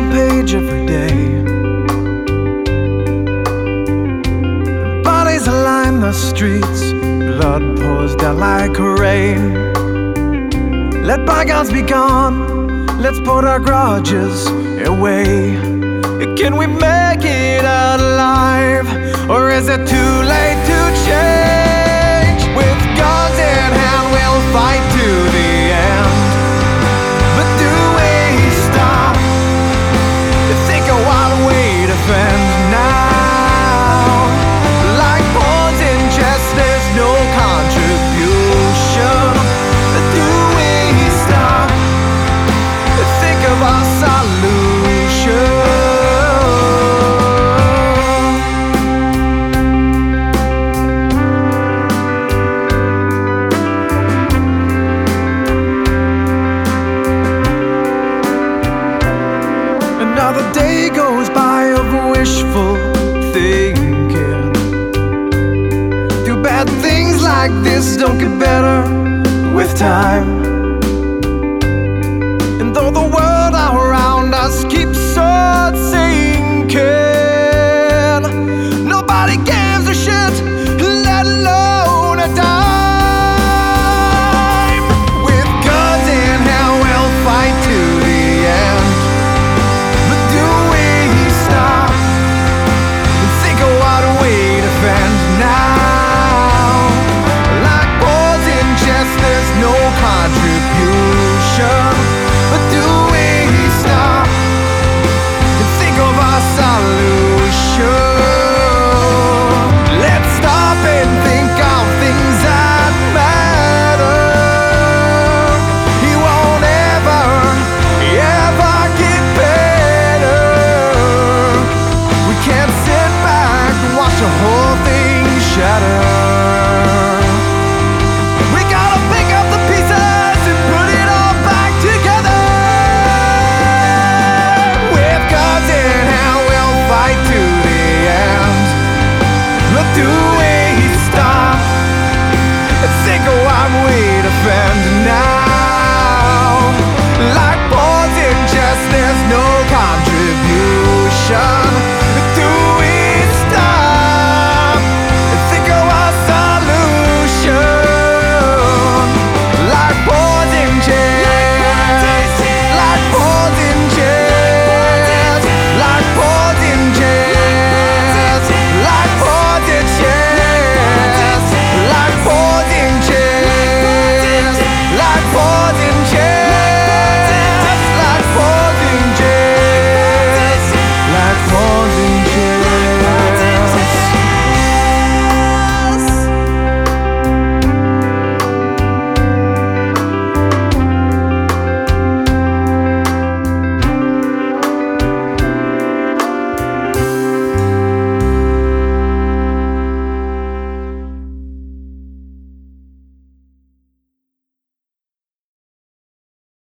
front page every day. Bodies line the streets, blood pours down like rain. Let bygones be gone, let's put our grudges away. Can we make it out alive, or is it too late to change? With guns in hand we'll fight to the end. But do we stop to think of what we defend now? Like pawns in chess, there's no contribution. Do we stop to think of our solution? Another day goes by of wishful thinking. Too bad things like this don't get better with time.